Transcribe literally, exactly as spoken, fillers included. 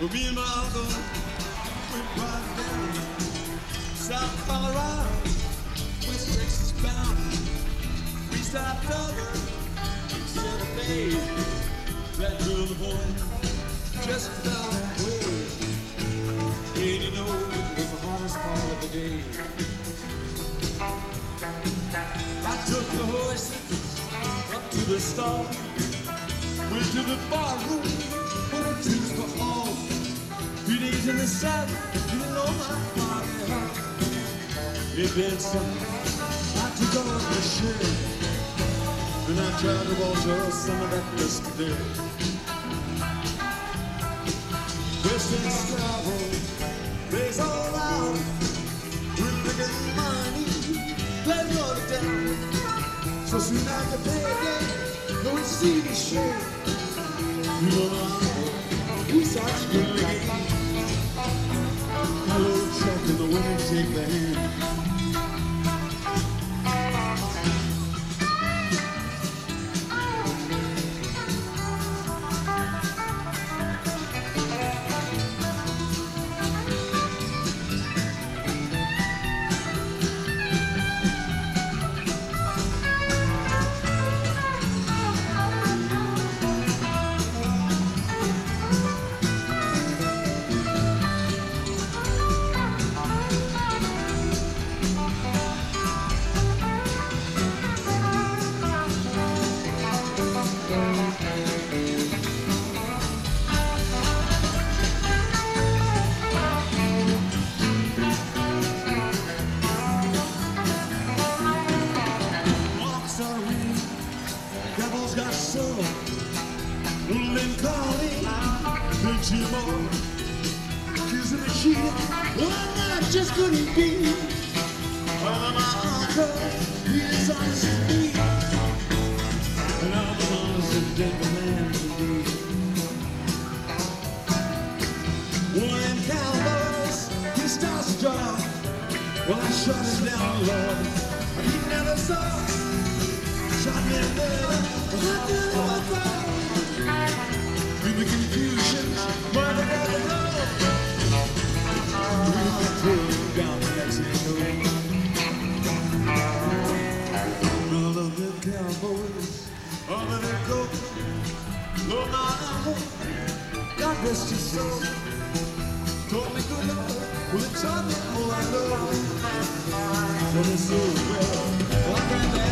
Me and my uncle went riding down South Colorado, West Texas bound. We stopped over seven days. That girl in the morning just fell away. And you know it was the hottest part of the day. I took the horses up to the stall, went to the bar room, put a juice for all. Three days in the sun, you know my body hurt. It been some, I took off my shirt, and I tried to wash off some of that dust there. Western travel, raise all out, we're bringing money, let's roll it down. So soon after payday, go and see the show. You know my we start spilling again. Hello, Chuck, and the women shake their hand. Well, it's so well.